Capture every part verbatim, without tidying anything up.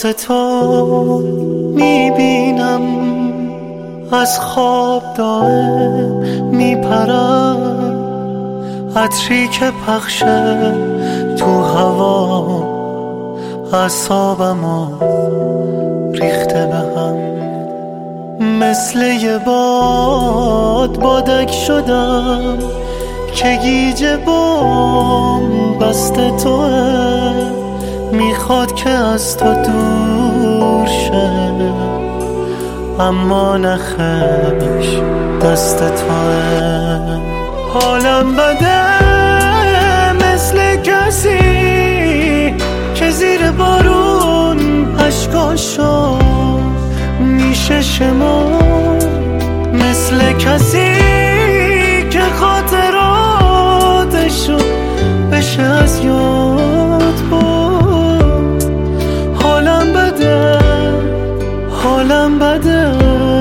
عکس تو میبینم از خواب دائم میپرم، عطری که پخشه تو هوا اعصابمو ریخته به هم. مثل یه باد بادک شدم که گیج بام بسته توه، میخواد که از تو دور شه اما نخش دست توه. حالم بده مثل کسی که زیر بارون اشکاشو میشه شمرد، مثل کسی که خاطراتشو بشه از یاد برد. حالم بده حالم بده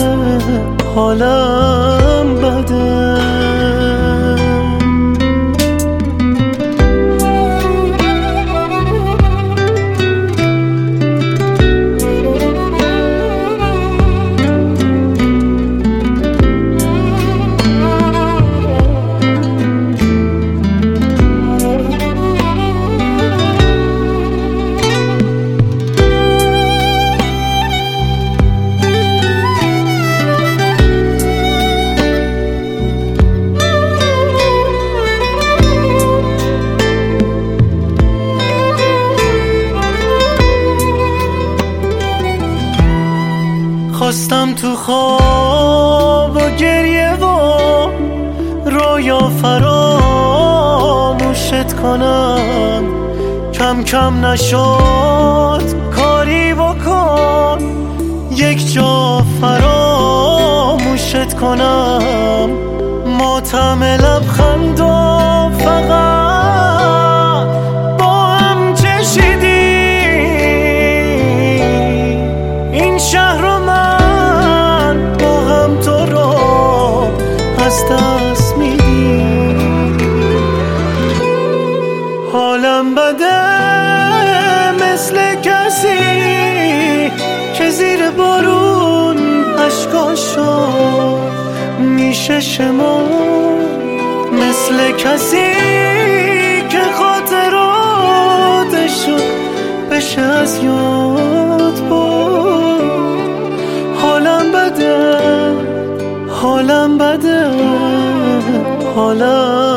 حالم بده. خواستم تو خواب و گریه و رویا فراموشت کنم، کم کم نشد کاری بکن یک جا فراموشت کنم. ماتم لبخند و فقط با هم چشیدی این شهر رو از دست میدی. حالم بده مثل کسی که زیر بارون اشکاشو میشه شمرد، مثل کسی که خاطراتشو بشه از یاد برد. حالم بده حالم بده حالم